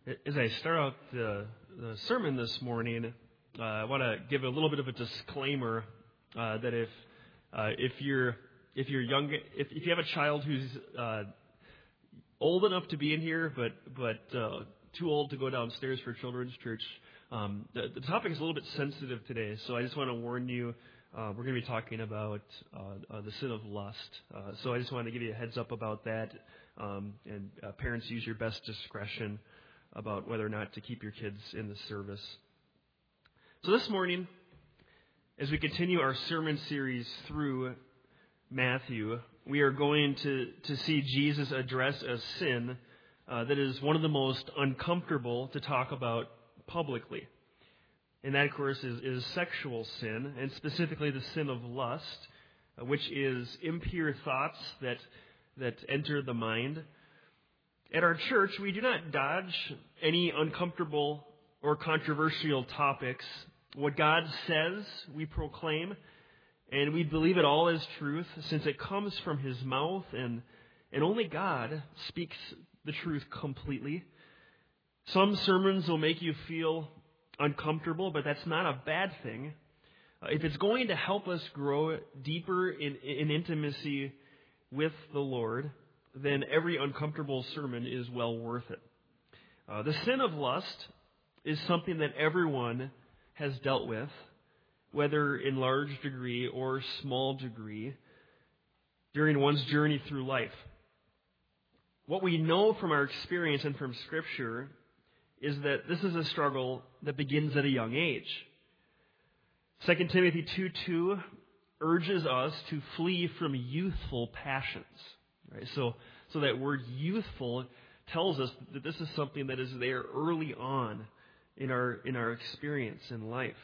As I start out the sermon this morning, I want to give a little bit of a disclaimer that if you have a child who's old enough to be in here but too old to go downstairs for children's church, the topic is a little bit sensitive today. So I just want to warn you, we're going to be talking about the sin of lust. So I just want to give you a heads up about that, and parents, use your best discretion about whether or not to keep your kids in the service. So this morning, as we continue our sermon series through Matthew, we are going to see Jesus address a sin that is one of the most uncomfortable to talk about publicly. And that, of course, is sexual sin, and specifically the sin of lust, which is impure thoughts that enter the mind. At our church, we do not dodge any uncomfortable or controversial topics. What God says, we proclaim, and we believe it all as truth, since it comes from His mouth, and only God speaks the truth completely. Some sermons will make you feel uncomfortable, but that's not a bad thing. If it's going to help us grow deeper in intimacy with the Lord, then every uncomfortable sermon is well worth it. The sin of lust is something that everyone has dealt with, whether in large degree or small degree, during one's journey through life. What we know from our experience and from Scripture is that this is a struggle that begins at a young age. 2 Timothy 2:2 urges us to flee from youthful passions. Right? So that word youthful tells us that this is something that is there early on in our experience in life.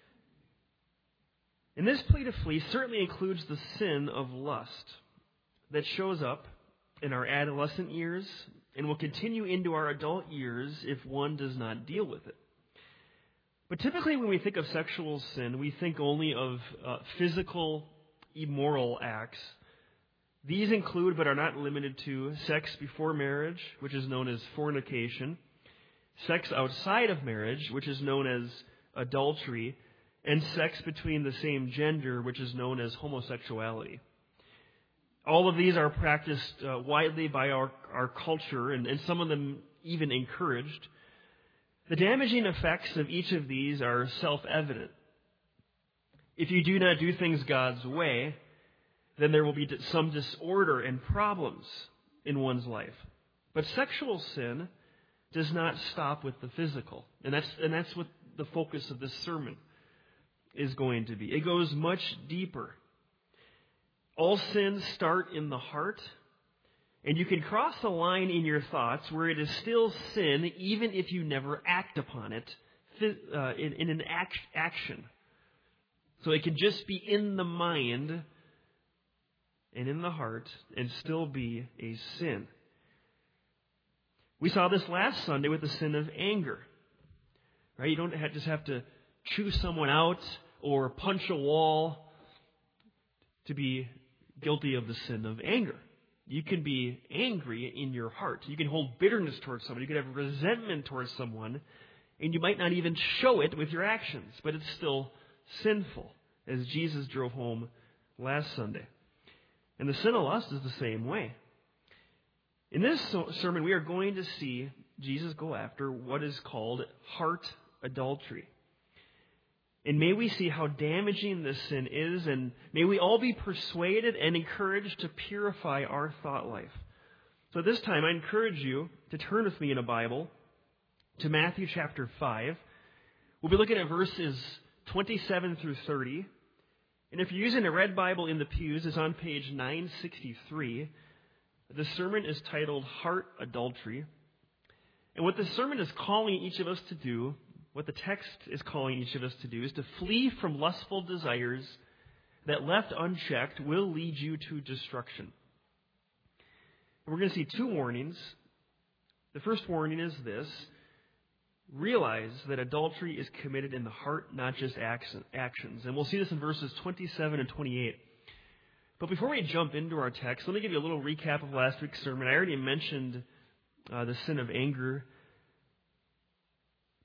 And this plea to flee certainly includes the sin of lust that shows up in our adolescent years and will continue into our adult years if one does not deal with it. But typically when we think of sexual sin, we think only of physical, immoral acts. These include, but are not limited to, sex before marriage, which is known as fornication, sex outside of marriage, which is known as adultery, and sex between the same gender, which is known as homosexuality. All of these are practiced widely by our culture, and some of them even encouraged. The damaging effects of each of these are self-evident. If you do not do things God's way, then there will be some disorder and problems in one's life. But sexual sin does not stop with the physical. And that's what the focus of this sermon is going to be. It goes much deeper. All sins start in the heart, and you can cross the line in your thoughts where it is still sin even if you never act upon it in an action. So it can just be in the mind and in the heart and still be a sin. We saw this last Sunday with the sin of anger. Right? You don't just have to chew someone out or punch a wall to be guilty of the sin of anger. You can be angry in your heart. You can hold bitterness towards someone. You can have resentment towards someone, and you might not even show it with your actions, but it's still sinful, as Jesus drove home last Sunday. And the sin of lust is the same way. In this sermon, we are going to see Jesus go after what is called heart adultery. And may we see how damaging this sin is, and may we all be persuaded and encouraged to purify our thought life. So this time, I encourage you to turn with me in a Bible to Matthew chapter 5. We'll be looking at verses 27 through 30. And if you're using a red Bible in the pews, it's on page 963. The sermon is titled Heart Adultery. And what the sermon is calling each of us to do, what the text is calling each of us to do, is to flee from lustful desires that, left unchecked, will lead you to destruction. And we're going to see two warnings. The first warning is this: realize that adultery is committed in the heart, not just actions. And we'll see this in verses 27 and 28. But before we jump into our text, let me give you a little recap of last week's sermon. I already mentioned the sin of anger.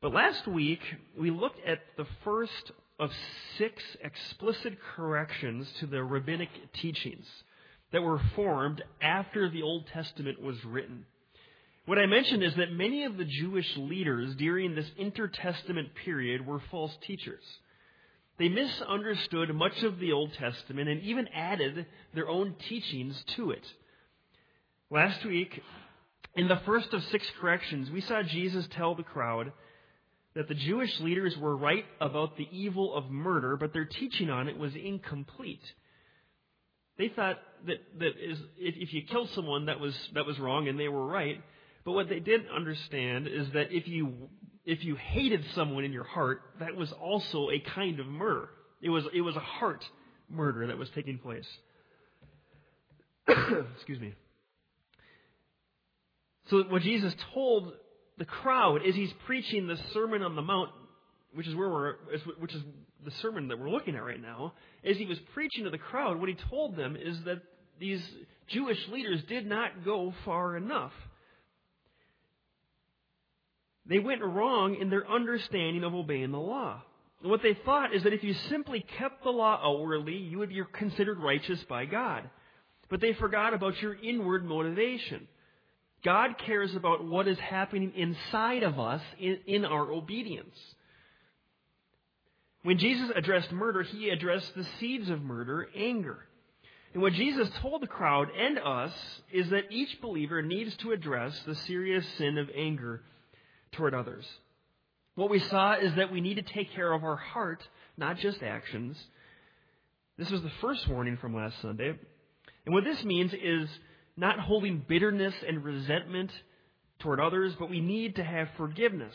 But last week, we looked at the first of 6 explicit corrections to the rabbinic teachings that were formed after the Old Testament was written. What I mentioned is that many of the Jewish leaders during this intertestament period were false teachers. They misunderstood much of the Old Testament and even added their own teachings to it. Last week, in the first of 6 corrections, we saw Jesus tell the crowd that the Jewish leaders were right about the evil of murder, but their teaching on it was incomplete. They thought that if you killed someone, that was wrong, and they were right. But what they didn't understand is that if you hated someone in your heart, that was also a kind of murder. It was a heart murder that was taking place. Excuse me. So what Jesus told the crowd is he's preaching the Sermon on the Mount, which is the sermon that we're looking at right now. As he was preaching to the crowd, what he told them is that these Jewish leaders did not go far enough. They went wrong in their understanding of obeying the law. And what they thought is that if you simply kept the law outwardly, you would be considered righteous by God. But they forgot about your inward motivation. God cares about what is happening inside of us in our obedience. When Jesus addressed murder, he addressed the seeds of murder, anger. And what Jesus told the crowd and us is that each believer needs to address the serious sin of anger toward others. What we saw is that we need to take care of our heart, not just actions. This was the first warning from last Sunday. And what this means is not holding bitterness and resentment toward others, but we need to have forgiveness.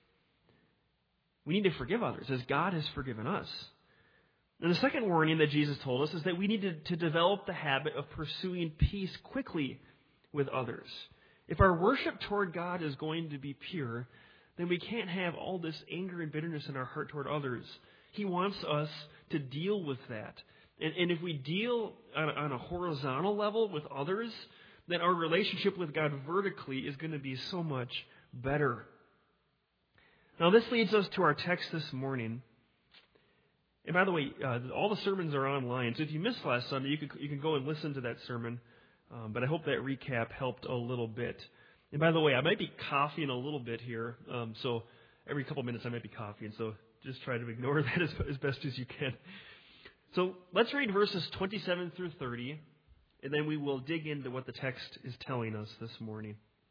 We need to forgive others as God has forgiven us. And the second warning that Jesus told us is that we need to develop the habit of pursuing peace quickly with others. If our worship toward God is going to be pure, then we can't have all this anger and bitterness in our heart toward others. He wants us to deal with that. And if we deal on a horizontal level with others, then our relationship with God vertically is going to be so much better. Now, this leads us to our text this morning. And by the way, all the sermons are online, so if you missed last Sunday, you can go and listen to that sermon. But I hope that recap helped a little bit. And by the way, I might be coughing a little bit here, so every couple minutes I might be coughing, so just try to ignore that as best as you can. So let's read verses 27 through 30, and then we will dig into what the text is telling us this morning.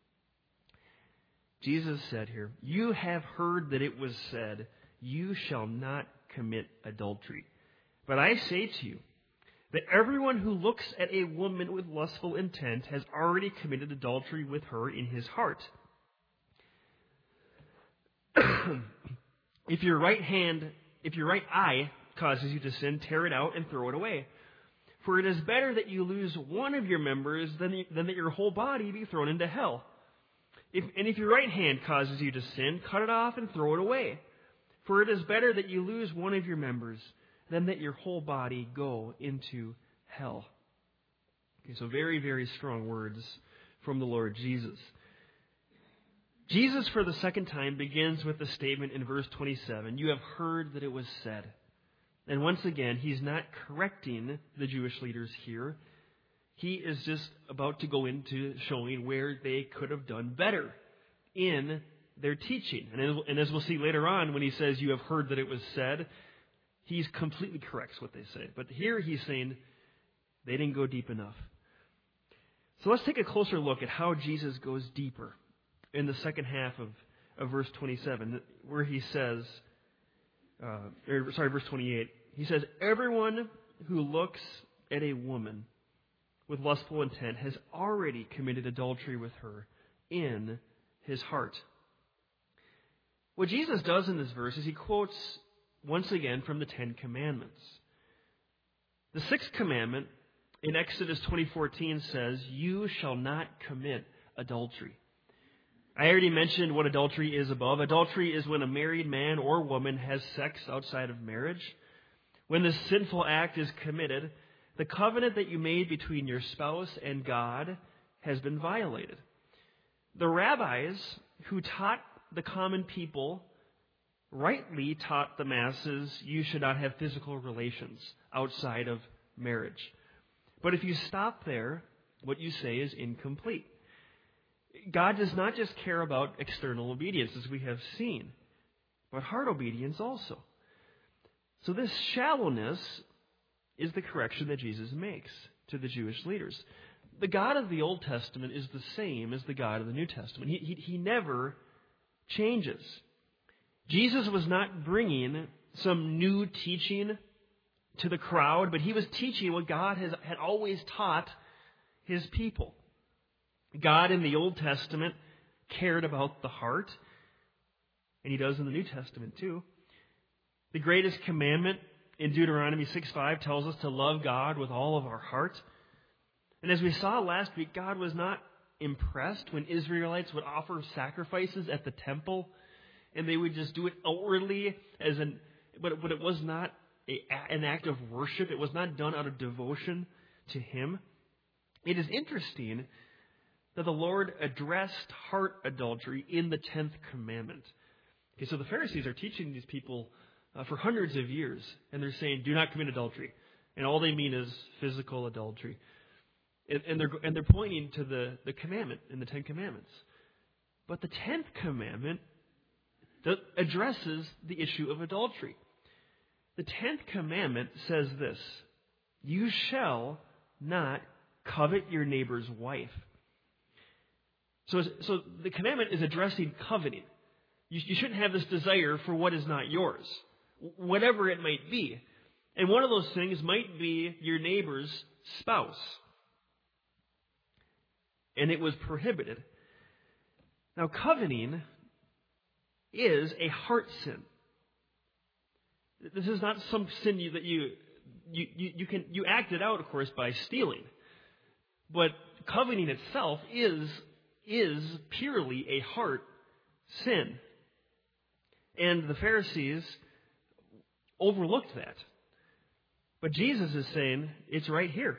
Jesus said here, "You have heard that it was said, 'You shall not commit adultery.' But I say to you that everyone who looks at a woman with lustful intent has already committed adultery with her in his heart. If your right eye causes you to sin, tear it out and throw it away. For it is better that you lose one of your members than that your whole body be thrown into hell. If your right hand causes you to sin, cut it off and throw it away. For it is better that you lose one of your members than that your whole body go into hell." Okay, so very, very strong words from the Lord Jesus. Jesus, for the second time, begins with the statement in verse 27, "You have heard that it was said." And once again, he's not correcting the Jewish leaders here. He is just about to go into showing where they could have done better in their teaching. And as we'll see later on, when he says, "You have heard that it was said," he's completely corrects what they say. But here he's saying they didn't go deep enough. So let's take a closer look at how Jesus goes deeper in the second half of verse 27, where he says, verse 28. He says, "Everyone who looks at a woman with lustful intent has already committed adultery with her in his heart." What Jesus does in this verse is he quotes once again from the 10 Commandments. The 6th commandment in Exodus 20:14 says, "You shall not commit adultery." I already mentioned what adultery is above. Adultery is when a married man or woman has sex outside of marriage. When this sinful act is committed, the covenant that you made between your spouse and God has been violated. The rabbis who taught the common people rightly taught the masses you should not have physical relations outside of marriage. But if you stop there, what you say is incomplete. God does not just care about external obedience, as we have seen, but heart obedience also. So this shallowness is the correction that Jesus makes to the Jewish leaders. The God of the Old Testament is the same as the God of the New Testament. He never changes. Jesus was not bringing some new teaching to the crowd, but he was teaching what God had always taught his people. God in the Old Testament cared about the heart, and he does in the New Testament too. The greatest commandment in Deuteronomy 6:5 tells us to love God with all of our heart. And as we saw last week, God was not impressed when Israelites would offer sacrifices at the temple, and they would just do it outwardly, but it was not an act of worship. It was not done out of devotion to him. It is interesting that the Lord addressed heart adultery in the 10th commandment. Okay, so the Pharisees are teaching these people for hundreds of years, and they're saying, do not commit adultery. And all they mean is physical adultery. And they're pointing to the commandment in the 10 commandments. But the 10th commandment addresses the issue of adultery. The 10th commandment says this: you shall not covet your neighbor's wife. So the commandment is addressing coveting. You shouldn't have this desire for what is not yours, whatever it might be. And one of those things might be your neighbor's spouse. And it was prohibited. Now, coveting is a heart sin. This is not some sin that you act it out, of course, by stealing. But coveting itself is purely a heart sin. And the Pharisees overlooked that. But Jesus is saying it's right here.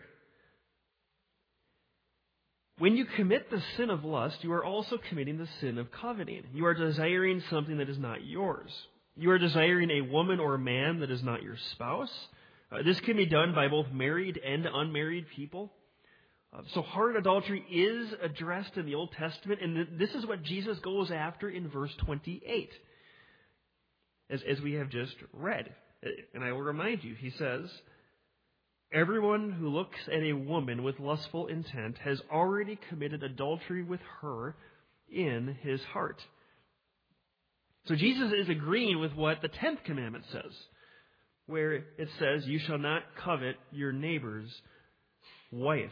When you commit the sin of lust, you are also committing the sin of coveting. You are desiring something that is not yours. You are desiring a woman or a man that is not your spouse. This can be done by both married and unmarried people. So heart adultery is addressed in the Old Testament, and this is what Jesus goes after in verse 28, as we have just read. And I will remind you, he says, everyone who looks at a woman with lustful intent has already committed adultery with her in his heart. So Jesus is agreeing with what the 10th commandment says, where it says, you shall not covet your neighbor's wife.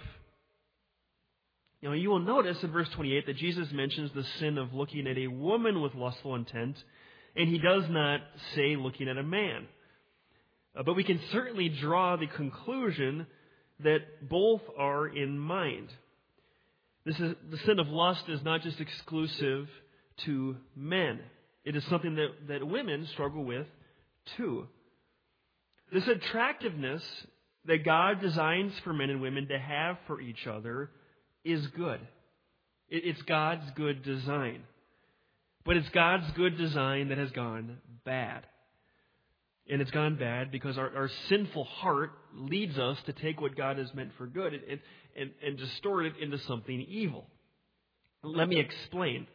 Now, you will notice in verse 28 that Jesus mentions the sin of looking at a woman with lustful intent, and he does not say looking at a man. But we can certainly draw the conclusion that both are in mind. The sin of lust is not just exclusive to men. It is something that women struggle with too. This attractiveness that God designs for men and women to have for each other is good. It's God's good design. But it's God's good design that has gone bad. And it's gone bad because our sinful heart leads us to take what God has meant for good and distort it into something evil. Let me explain.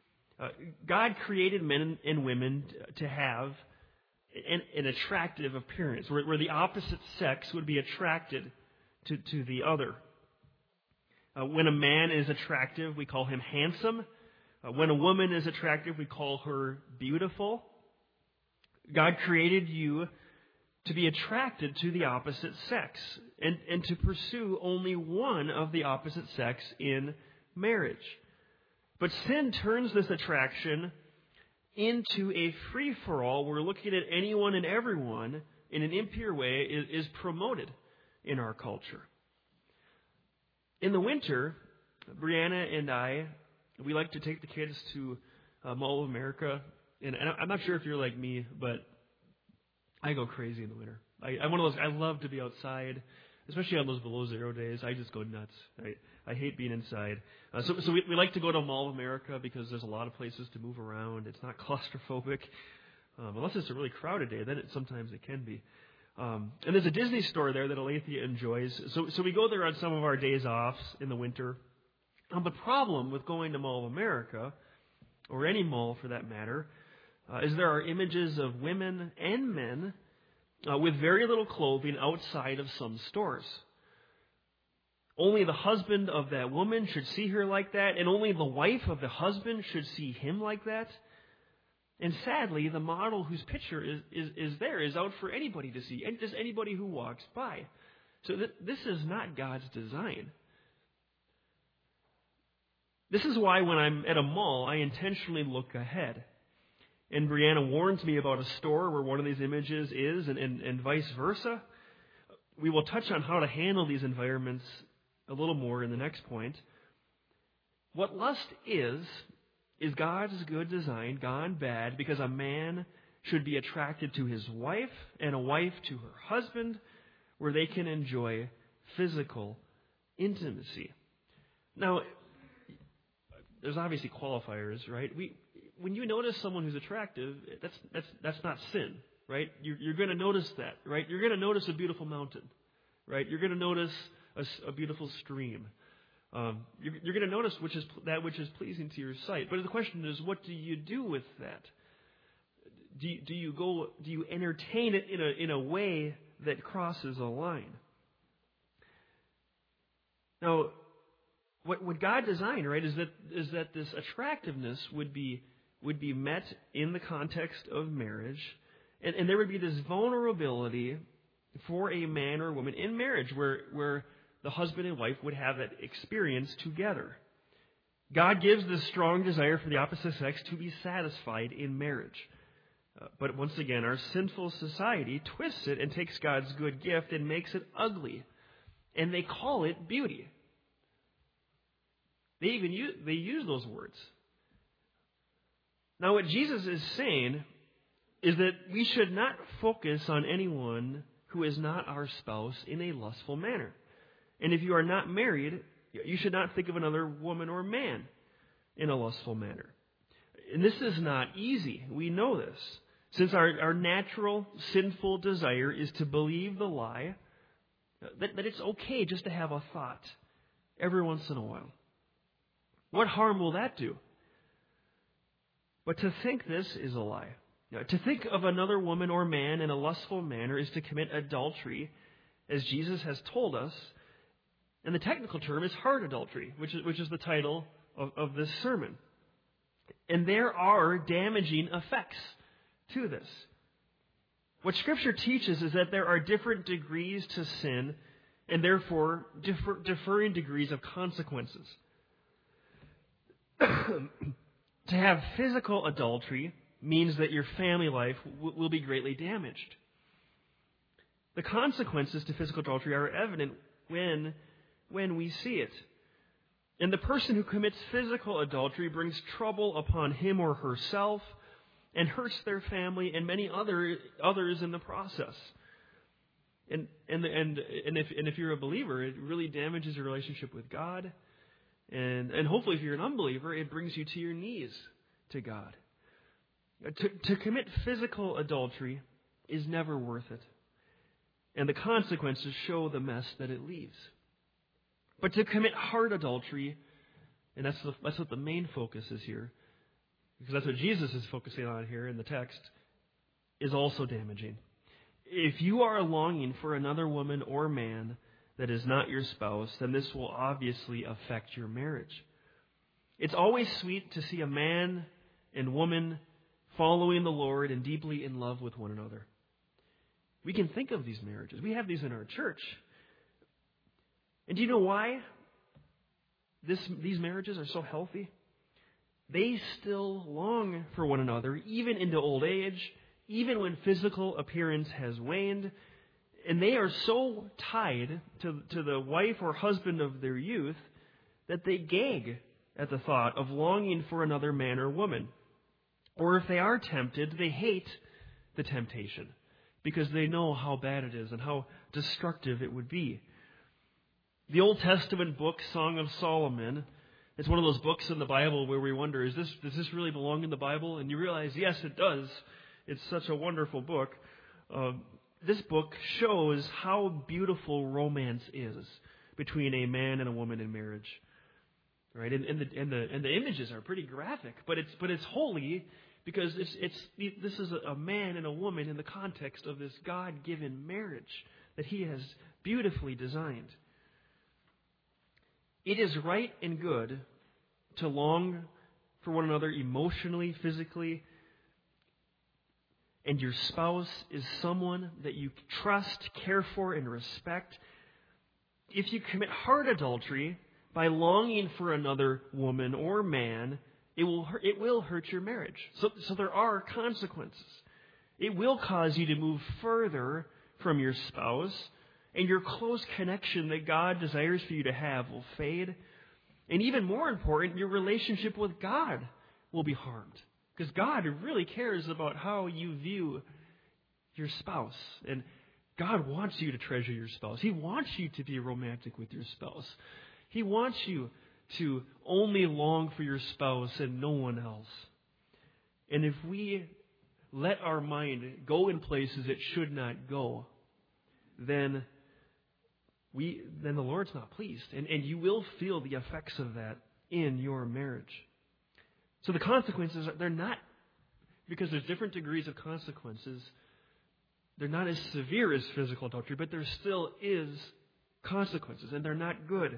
God created men and women to have an attractive appearance, where the opposite sex would be attracted to the other. When a man is attractive, we call him handsome. When a woman is attractive, we call her beautiful. God created you to be attracted to the opposite sex and to pursue only one of the opposite sex in marriage. But sin turns this attraction into a free-for-all where looking at anyone and everyone in an impure way is promoted in our culture. In the winter, Brianna and I, we like to take the kids to Mall of America. And I'm not sure if you're like me, but I go crazy in the winter. I'm one of those, I love to be outside, especially on those below zero days. I just go nuts. I hate being inside. So we like to go to Mall of America because there's a lot of places to move around. It's not claustrophobic. Unless it's a really crowded day, then sometimes it can be. And there's a Disney store there that Alethea enjoys. So we go there on some of our days off in the winter. The problem with going to Mall of America, or any mall for that matter, is there are images of women and men with very little clothing outside of some stores. Only the husband of that woman should see her like that, and only the wife of the husband should see him like that. And sadly, the model whose picture is there is out for anybody to see, and just anybody who walks by. So this is not God's design. This is why when I'm at a mall, I intentionally look ahead. And Brianna warns me about a store where one of these images is, and vice versa. We will touch on how to handle these environments a little more in the next point. What lust is God's good design gone bad because a man should be attracted to his wife and a wife to her husband, where they can enjoy physical intimacy. Now, there's obviously qualifiers, right? When you notice someone who's attractive, that's not sin, right? You're going to notice that, right? You're going to notice a beautiful mountain, right? You're going to notice a beautiful stream. You're going to notice which is pleasing to your sight. But the question is, what do you do with that? Do you entertain it in a way that crosses a line? Now, what God designed, right, is that this attractiveness would be met in the context of marriage, and there would be this vulnerability for a man or a woman in marriage where the husband and wife would have that experience together. God gives this strong desire for the opposite sex to be satisfied in marriage. But once again, our sinful society twists it and takes God's good gift and makes it ugly. And they call it beauty. They use those words. Now, what Jesus is saying is that we should not focus on anyone who is not our spouse in a lustful manner. And if you are not married, you should not think of another woman or man in a lustful manner. And this is not easy. We know this. Since our natural sinful desire is to believe the lie that it's okay just to have a thought every once in a while. What harm will that do? But to think this is a lie. To think of another woman or man in a lustful manner is to commit adultery, as Jesus has told us. And the technical term is heart adultery, which is the title of this sermon. And there are damaging effects to this. What Scripture teaches is that there are different degrees to sin, and therefore differing degrees of consequences. To have physical adultery means that your family life will be greatly damaged. The consequences to physical adultery are evident when we see it. And the person who commits physical adultery brings trouble upon him or herself and hurts their family and many others in the process. And if you're a believer, it really damages your relationship with God. And hopefully if you're an unbeliever, it brings you to your knees to God. To commit physical adultery is never worth it. And the consequences show the mess that it leaves. But to commit heart adultery, and that's what the main focus is here, because that's what Jesus is focusing on here in the text, is also damaging. If you are longing for another woman or man that is not your spouse, then this will obviously affect your marriage. It's always sweet to see a man and woman following the Lord and deeply in love with one another. We can think of these marriages. We have these in our church. And do you know why these marriages are so healthy? They still long for one another, even into old age, even when physical appearance has waned. And they are so tied to the wife or husband of their youth that they gag at the thought of longing for another man or woman. Or if they are tempted, they hate the temptation because they know how bad it is and how destructive it would be. The Old Testament book, Song of Solomon, it's one of those books in the Bible where we wonder, does this really belong in the Bible? And you realize, yes, it does. it's such a wonderful book. This book shows how beautiful romance is between a man and a woman in marriage, right? And the images are pretty graphic, but it's holy because this is a man and a woman in the context of this God-given marriage that He has beautifully designed. It is right and good to long for one another emotionally, physically, and your spouse is someone that you trust, care for, and respect. If you commit heart adultery by longing for another woman or man, it will hurt your marriage. So there are consequences. It will cause you to move further from your spouse, and your close connection that God desires for you to have will fade. And even more important, your relationship with God will be harmed. Because God really cares about how you view your spouse. And God wants you to treasure your spouse. He wants you to be romantic with your spouse. He wants you to only long for your spouse and no one else. And if we let our mind go in places it should not go, then the Lord's not pleased. And you will feel the effects of that in your marriage. So the consequences, they're not, because there's different degrees of consequences, they're not as severe as physical adultery, but there still is consequences, and they're not good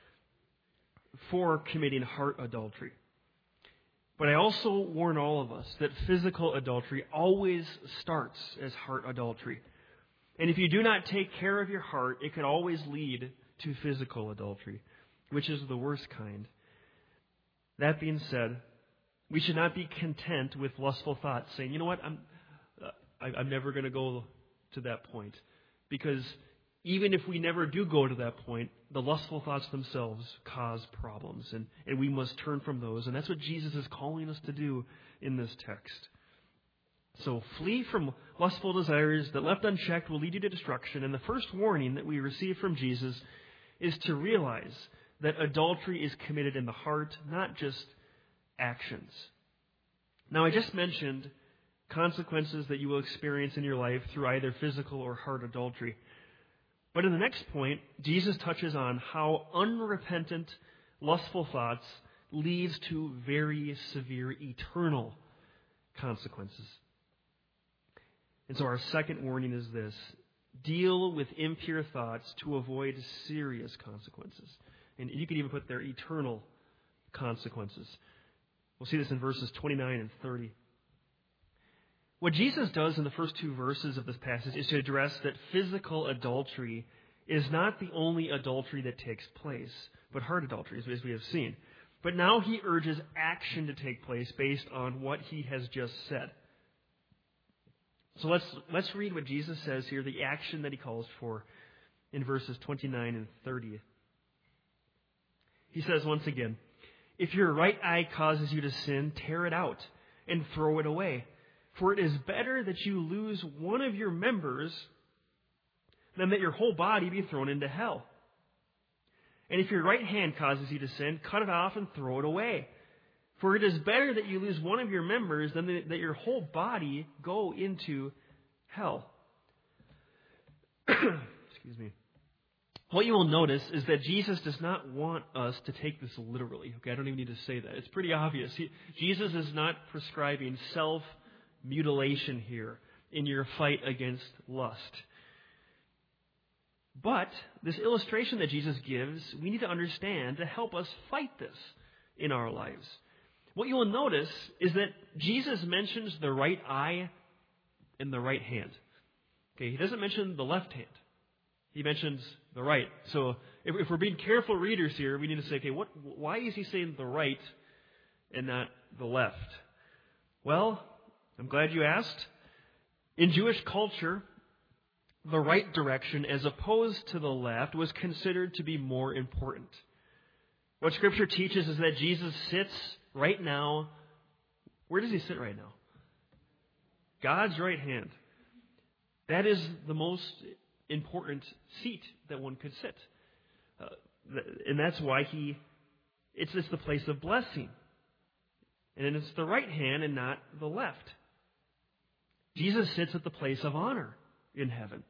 for committing heart adultery. But I also warn all of us that physical adultery always starts as heart adultery. And if you do not take care of your heart, it could always lead to physical adultery, which is the worst kind. That being said, we should not be content with lustful thoughts, saying, you know what, I'm never going to go to that point. Because even if we never do go to that point, the lustful thoughts themselves cause problems. And we must turn from those. And that's what Jesus is calling us to do in this text. So flee from lustful desires that left unchecked will lead you to destruction. And the first warning that we receive from Jesus is to realize that adultery is committed in the heart, not just actions. Now, I just mentioned consequences that you will experience in your life through either physical or heart adultery. But in the next point, Jesus touches on how unrepentant, lustful thoughts leads to very severe eternal consequences. And so our second warning is this: deal with impure thoughts to avoid serious consequences. And you could even put there eternal consequences. We'll see this in verses 29 and 30. What Jesus does in the first two verses of this passage is to address that physical adultery is not the only adultery that takes place, but heart adultery, as we have seen. But now he urges action to take place based on what he has just said. So let's read what Jesus says here, the action that he calls for in verses 29 and 30. He says once again, if your right eye causes you to sin, tear it out and throw it away. For it is better that you lose one of your members than that your whole body be thrown into hell. And if your right hand causes you to sin, cut it off and throw it away. For it is better that you lose one of your members than that your whole body go into hell. Excuse me. What you will notice is that Jesus does not want us to take this literally. Okay, I don't even need to say that. It's pretty obvious. Jesus is not prescribing self-mutilation here in your fight against lust. But this illustration that Jesus gives, we need to understand to help us fight this in our lives. What you will notice is that Jesus mentions the right eye and the right hand. Okay, he doesn't mention the left hand. He mentions the right. So if we're being careful readers here, we need to say, okay, why is he saying the right and not the left? Well, I'm glad you asked. In Jewish culture, the right direction as opposed to the left was considered to be more important. What Scripture teaches is that Jesus sits right now. Where does he sit right now? God's right hand. That is the most important seat that one could sit. And that's why it's the place of blessing. And it's the right hand and not the left. Jesus sits at the place of honor in heaven.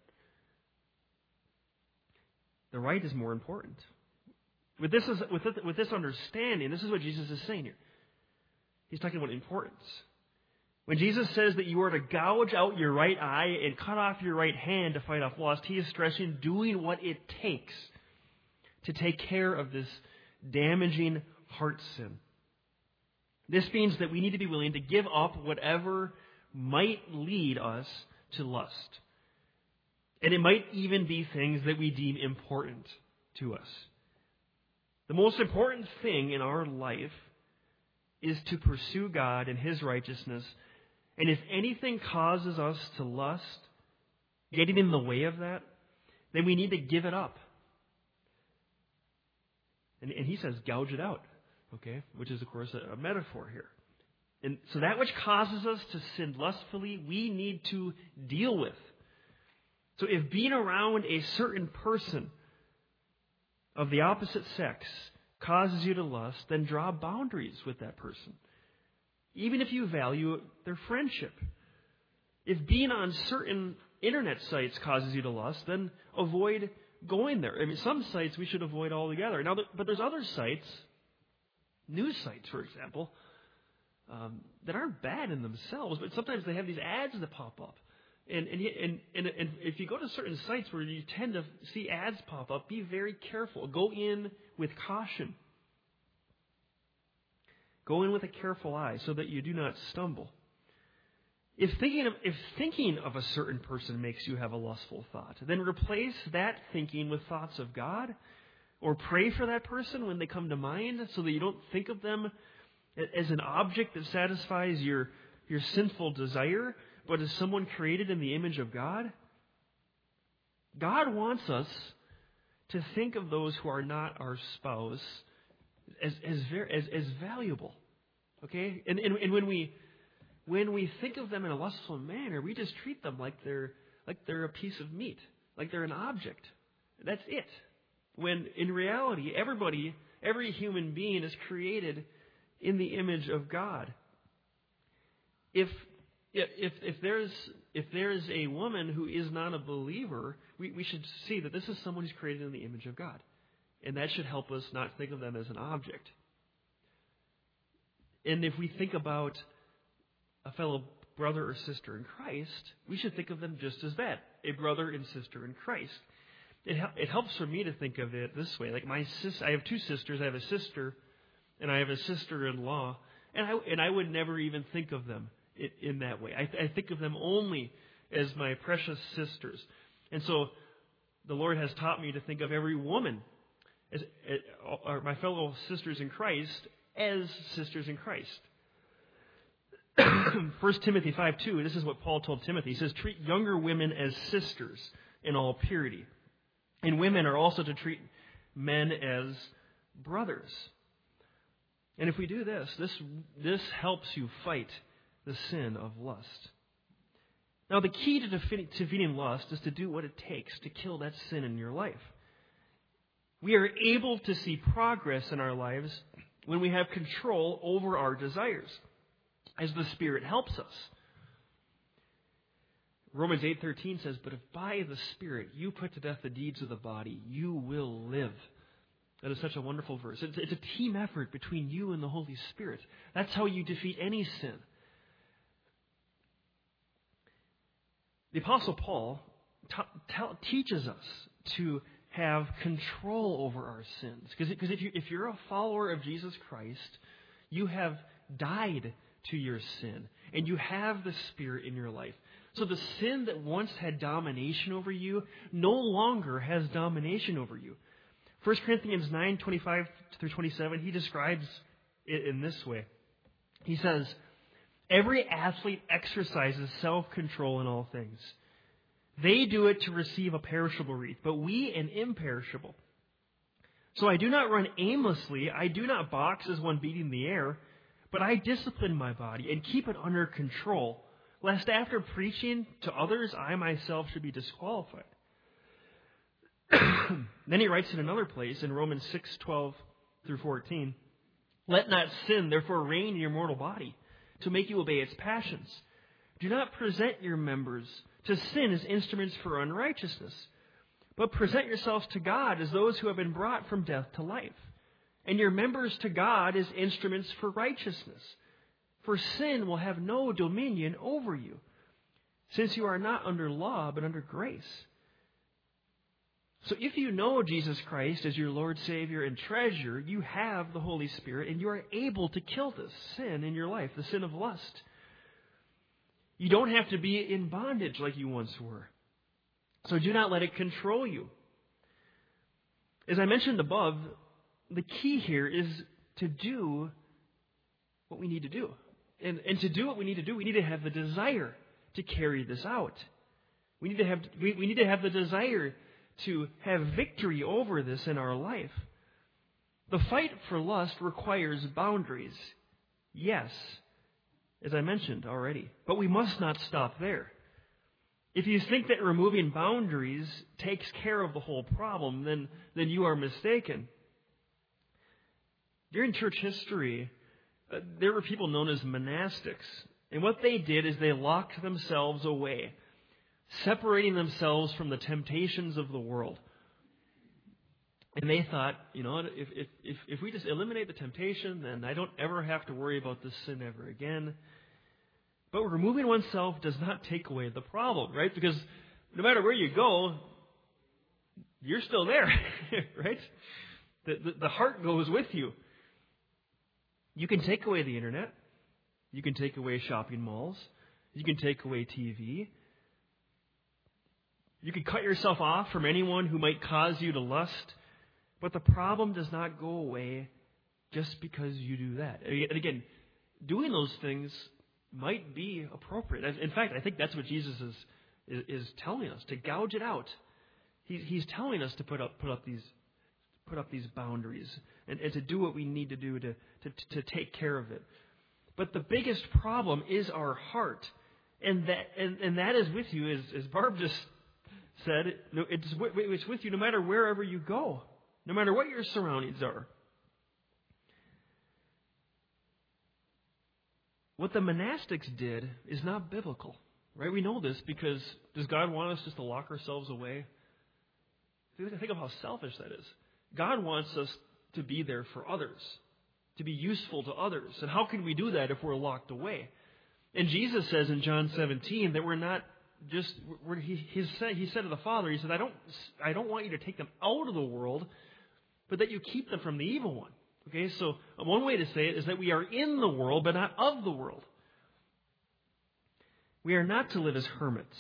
The right is more important. With this understanding, this is what Jesus is saying here. He's talking about importance. When Jesus says that you are to gouge out your right eye and cut off your right hand to fight off lust, he is stressing doing what it takes to take care of this damaging heart sin. This means that we need to be willing to give up whatever might lead us to lust. And it might even be things that we deem important to us. The most important thing in our life is to pursue God and His righteousness. And if anything causes us to lust, getting in the way of that, then we need to give it up. And he says, gouge it out, okay? Which is, of course, a metaphor here. And so that which causes us to sin lustfully, we need to deal with. So if being around a certain person of the opposite sex causes you to lust, then draw boundaries with that person, even if you value their friendship. If being on certain internet sites causes you to lust, then avoid going there. I mean, some sites we should avoid altogether. Now, but there's other sites, news sites, for example, that aren't bad in themselves, but sometimes they have these ads that pop up. And if you go to certain sites where you tend to see ads pop up, be very careful. Go in with caution. Go in with a careful eye so that you do not stumble. If thinking of a certain person makes you have a lustful thought, then replace that thinking with thoughts of God, or pray for that person when they come to mind so that you don't think of them as an object that satisfies your sinful desire, but as someone created in the image of God. God wants us to think of those who are not our spouse as valuable. Okay? And when we think of them in a lustful manner, we just treat them like they're a piece of meat, like they're an object. That's it. When in reality, every human being is created in the image of God. If there's a woman who is not a believer, we should see that this is someone who's created in the image of God. And that should help us not think of them as an object. And if we think about a fellow brother or sister in Christ, we should think of them just as that, a brother and sister in Christ. It helps for me to think of it this way. Like I have two sisters. I have a sister, and I have a sister-in-law, and I would never even think of them in that way. I think of them only as my precious sisters. And so the Lord has taught me to think of every woman or my fellow sisters in Christ as sisters in Christ. 1 Timothy 5:2, this is what Paul told Timothy. He says, treat younger women as sisters in all purity. And women are also to treat men as brothers. And if we do this helps you fight the sin of lust. Now, the key to defeating lust is to do what it takes to kill that sin in your life. We are able to see progress in our lives when we have control over our desires, as the Spirit helps us. Romans 8:13 says, but if by the Spirit you put to death the deeds of the body, you will live. That is such a wonderful verse. It's a team effort between you and the Holy Spirit. That's how you defeat any sin. The Apostle Paul teaches us to have control over our sins. Because if you're a follower of Jesus Christ, you have died to your sin, and you have the Spirit in your life. So the sin that once had domination over you no longer has domination over you. 1 Corinthians 9:25-27, he describes it in this way. He says, every athlete exercises self-control in all things. They do it to receive a perishable wreath, but we an imperishable. So I do not run aimlessly, I do not box as one beating the air, but I discipline my body and keep it under control, lest after preaching to others, I myself should be disqualified. Then he writes in another place, in Romans 6:12-14, let not sin therefore reign in your mortal body, to make you obey its passions. Do not present your members to sin as instruments for unrighteousness, but present yourselves to God as those who have been brought from death to life, and your members to God as instruments for righteousness. For sin will have no dominion over you, since you are not under law, but under grace. So if you know Jesus Christ as your Lord, Savior, and treasure, you have the Holy Spirit, and you are able to kill this sin in your life, the sin of lust. You don't have to be in bondage like you once were. So do not let it control you. As I mentioned above, the key here is to do what we need to do. And to do what we need to do, we need to have the desire to carry this out. We need to have the desire to have victory over this in our life. The fight for lust requires boundaries. Yes, as I mentioned already. But we must not stop there. If you think that removing boundaries takes care of the whole problem, then you are mistaken. During church history, there were people known as monastics. And what they did is they locked themselves away, separating themselves from the temptations of the world. And they thought, if we just eliminate the temptation, then I don't ever have to worry about this sin ever again. But removing oneself does not take away the problem, right? Because no matter where you go, you're still there, right? The heart goes with you. You can take away the internet. You can take away shopping malls. You can take away TV. You can cut yourself off from anyone who might cause you to lust. But the problem does not go away just because you do that. And again, doing those things might be appropriate. In fact, I think that's what Jesus is telling us, to gouge it out. He's telling us to put up these boundaries and to do what we need to do to take care of it. But the biggest problem is our heart, and that is with you, as Barb just said. It's with you no matter wherever you go, no matter what your surroundings are. What the monastics did is not biblical, right? We know this because does God want us just to lock ourselves away? Think of how selfish that is. God wants us to be there for others, to be useful to others. And how can we do that if we're locked away? And Jesus says in John 17 that we're not just, he said to the Father, he said, I don't want you to take them out of the world, but that you keep them from the evil one. Okay, so one way to say it is that we are in the world, but not of the world. We are not to live as hermits.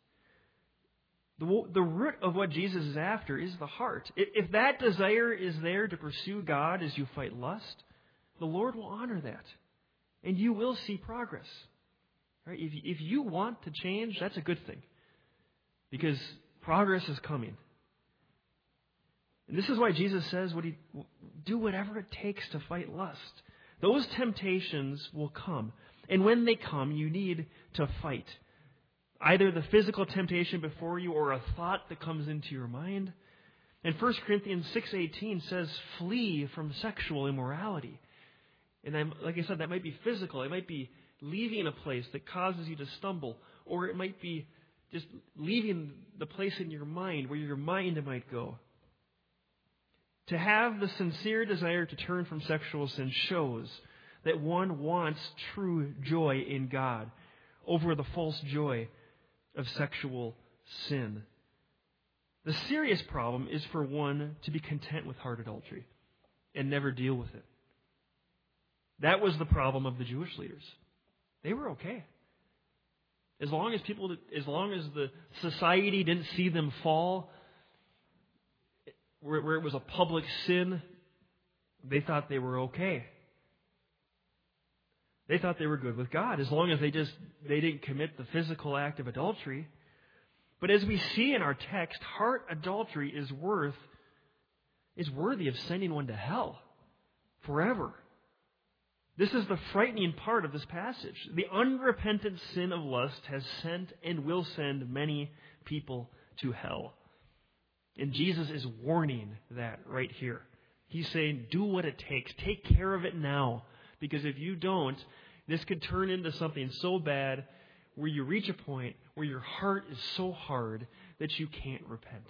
The root of what Jesus is after is the heart. If that desire is there to pursue God as you fight lust, the Lord will honor that. And you will see progress. Right? If you want to change, that's a good thing. Because progress is coming. And this is why Jesus says, do whatever it takes to fight lust. Those temptations will come. And when they come, you need to fight. Either the physical temptation before you or a thought that comes into your mind. And 1 Corinthians 6:18 says, flee from sexual immorality. And like I said, that might be physical. It might be leaving a place that causes you to stumble. Or it might be just leaving the place in your mind where your mind might go. To have the sincere desire to turn from sexual sin shows that one wants true joy in God over the false joy of sexual sin. The serious problem is for one to be content with heart adultery and never deal with it. That was the problem of the Jewish leaders. They were okay. As long as the society didn't see them fall, where it was a public sin, they thought they were okay. They thought they were good with God as long as they didn't commit the physical act of adultery. But as we see in our text, heart adultery is worthy of sending one to hell forever. This is the frightening part of this passage. The unrepentant sin of lust has sent and will send many people to hell. And Jesus is warning that right here. He's saying, do what it takes. Take care of it now. Because if you don't, this could turn into something so bad where you reach a point where your heart is so hard that you can't repent.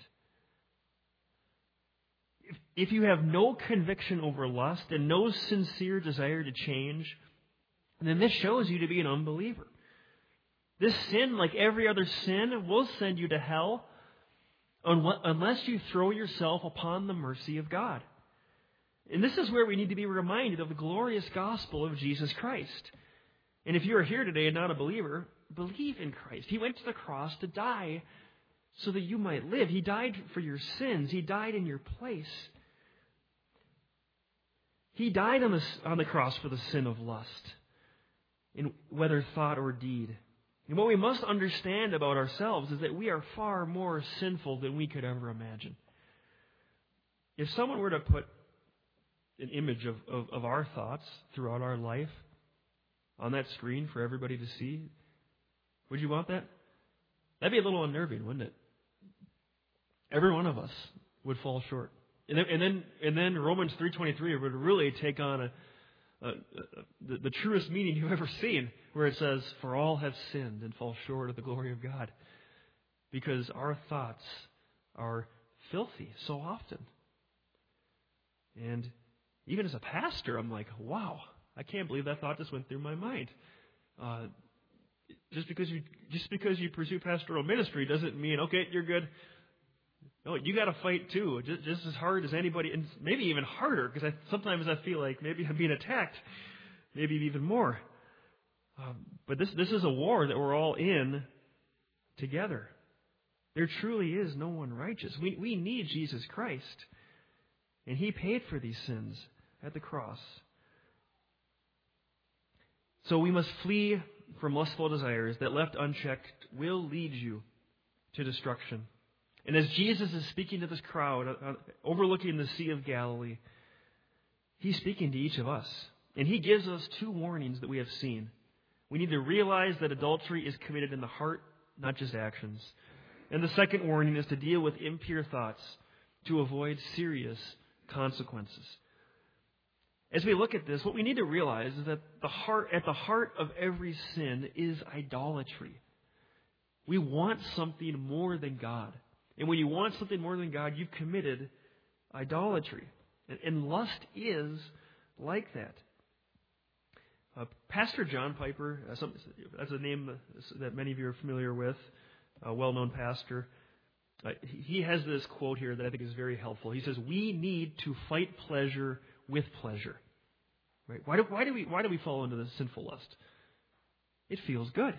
If you have no conviction over lust and no sincere desire to change, then this shows you to be an unbeliever. This sin, like every other sin, will send you to hell unless you throw yourself upon the mercy of God. And this is where we need to be reminded of the glorious gospel of Jesus Christ. And if you are here today and not a believer, believe in Christ. He went to the cross to die so that you might live. He died for your sins. He died in your place. He died on the cross for the sin of lust, in whether thought or deed. And what we must understand about ourselves is that we are far more sinful than we could ever imagine. If someone were to put an image of our thoughts throughout our life on that screen for everybody to see, would you want that? That'd be a little unnerving, wouldn't it? Every one of us would fall short. And then Romans 3:23 would really take on the truest meaning you've ever seen, where it says, "For all have sinned and fall short of the glory of God." Because our thoughts are filthy so often. And even as a pastor, I'm like, wow, I can't believe that thought just went through my mind. Just because you pursue pastoral ministry doesn't mean, okay, you're good. No, you got to fight too, just as hard as anybody, and maybe even harder, because sometimes I feel like maybe I'm being attacked, maybe even more. But this is a war that we're all in together. There truly is no one righteous. We need Jesus Christ, and He paid for these sins at the cross. So we must flee from lustful desires that, left unchecked, will lead you to destruction. And as Jesus is speaking to this crowd, overlooking the Sea of Galilee, He's speaking to each of us. And He gives us two warnings that we have seen. We need to realize that adultery is committed in the heart, not just actions. And the second warning is to deal with impure thoughts to avoid serious consequences. As we look at this, what we need to realize is that at the heart of every sin is idolatry. We want something more than God. And when you want something more than God, you've committed idolatry. And lust is like that. Pastor John Piper, that's a name that many of you are familiar with, a well-known pastor. He has this quote here that I think is very helpful. He says, "We need to fight pleasure with pleasure." Right? Why do we fall into this sinful lust? It feels good.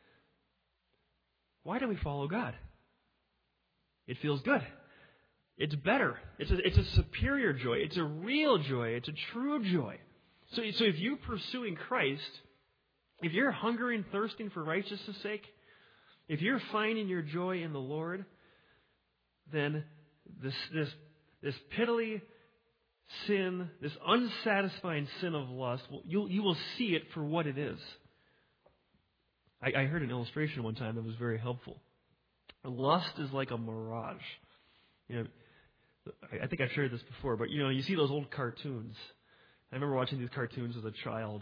Why do we follow God? It feels good. It's better. It's a superior joy. It's a real joy. It's a true joy. So if you're pursuing Christ, if you're hungering and thirsting for righteousness' sake, if you're finding your joy in the Lord, then this piddly sin, this unsatisfying sin of lust, you will see it for what it is. I heard an illustration one time that was very helpful. Lust is like a mirage. I think I've shared this before, but you see those old cartoons. I remember watching these cartoons as a child,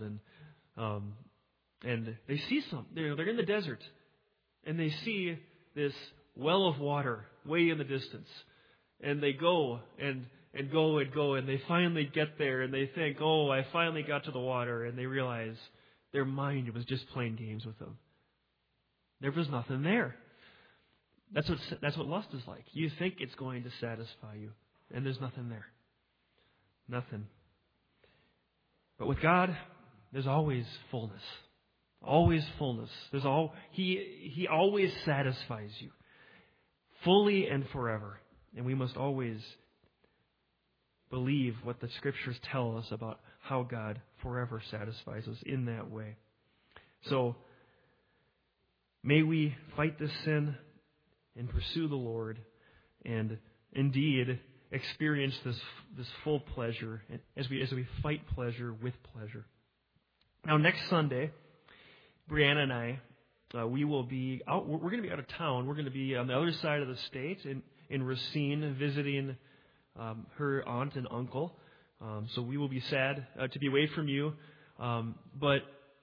and they see they're in the desert, and they see this well of water way in the distance, and they go and go and go, and they finally get there, and they think, "Oh, I finally got to the water," and they realize their mind was just playing games with them. There was nothing there. That's what lust is like. You think it's going to satisfy you, and there's nothing there. Nothing. But with God, there's always fullness. Always fullness. He always satisfies you, fully and forever. And we must always believe what the Scriptures tell us about how God forever satisfies us in that way. So, may we fight this sin and pursue the Lord, and indeed experience this full pleasure as we fight pleasure with pleasure. Now, next Sunday, Brianna and I, we will be out. We're going to be out of town. We're going to be on the other side of the state in Racine, visiting her aunt and uncle. So we will be sad to be away from you. But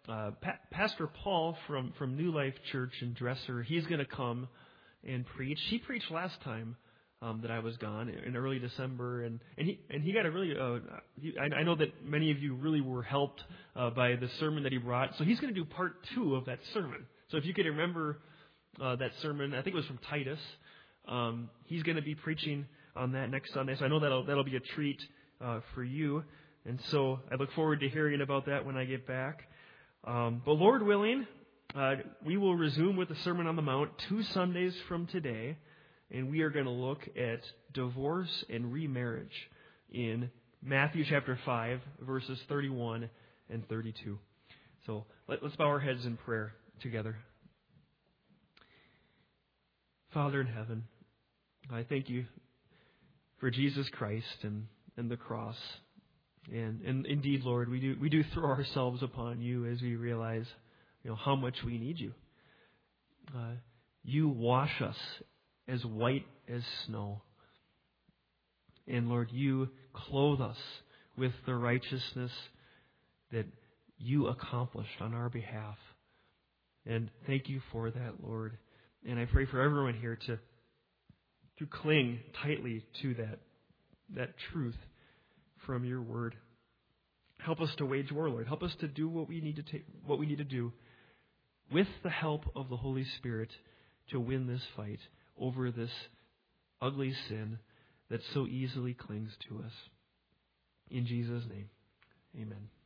Pastor Paul from New Life Church in Dresser, he's going to come and preach. He preached last time that I was gone in early December, and he got a really. I know that many of you really were helped by the sermon that he brought. So he's going to do part 2 of that sermon. So if you could remember that sermon, I think it was from Titus. He's going to be preaching on that next Sunday. So I know that'll be a treat for you. And so I look forward to hearing about that when I get back. But Lord willing, we will resume with the Sermon on the Mount 2 Sundays from today, and we are going to look at divorce and remarriage in Matthew chapter 5, verses 31 and 32. So let's bow our heads in prayer together. Father in heaven, I thank you for Jesus Christ and the cross. And indeed, Lord, we do throw ourselves upon you as we realize, how much we need you. You wash us as white as snow. And Lord, you clothe us with the righteousness that you accomplished on our behalf. And thank you for that, Lord. And I pray for everyone here to cling tightly to that truth from your word. Help us to wage war, Lord. Help us to do what we need to do with the help of the Holy Spirit to win this fight over this ugly sin that so easily clings to us. In Jesus' name, amen.